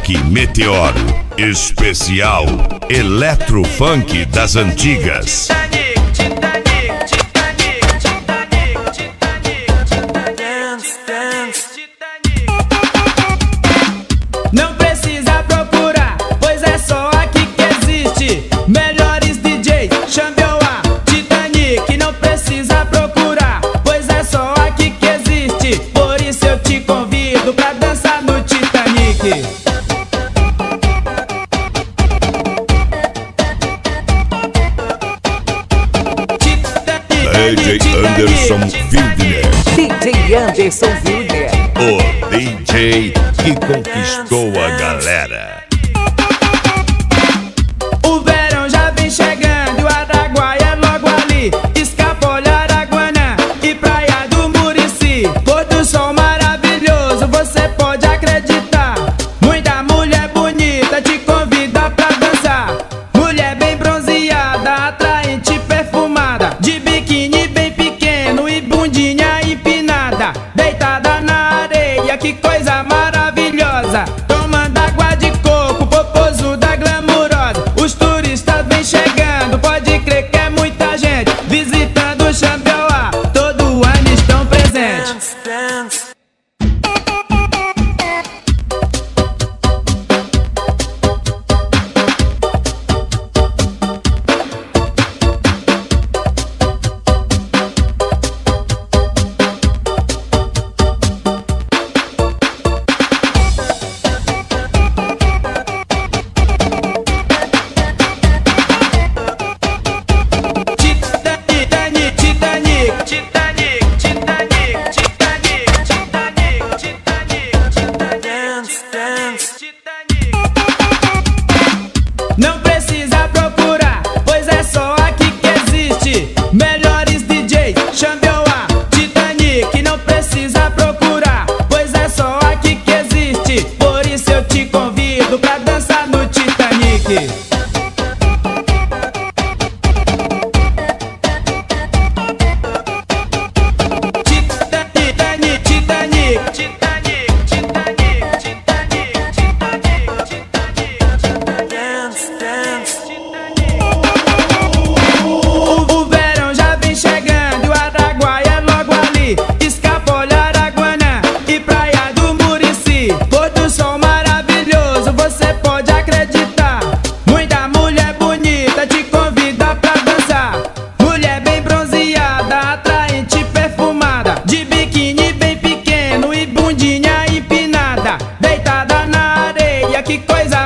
Rock Meteoro, especial Electrofunk das antigas. Não precisa procurar, pois é só aqui que existe. Melhores DJs, Xambioá, Titanic. Não precisa procurar, pois é só aqui que existe. Por isso eu te convido pra dançar no Titanic. DJ Anderson Wildner. DJ Anderson Wildner. O DJ que conquistou a galera. O verão já vem chegando e o Araguaia é logo ali. Escapolha, Araguanã e Praia do Murici. Pôr do sol maravilhoso, você pode acreditar. Muita mulher bonita te convida pra dançar. Mulher bem bronzeada, atraente, perfumada, de biquíni bem pequeno e bundinha empinada, deitada na areia, que coisa maravilhosa. Tomando água de coco, popozuda glamurosa. Os turistas vêm chegando, pode crer que é muita gente visitando o Xambioá, todo ano estão presentes. Não precisa procurar, pois é só aqui que existe. Melhores DJs, Xambioá, Titanic. Não precisa procurar, pois é só aqui que existe. Por isso eu te convido pra dançar no Titanic. O verão já vem chegando e o Araguaia é logo ali. Escapolha, Araguanã e Praia do Murici. Pôr do sol maravilhoso, você pode acreditar. Muita mulher bonita te convida pra dançar. Mulher bem bronzeada, atraente, perfumada, de biquíni bem pequeno e bundinha empinada, deitada na areia, que coisa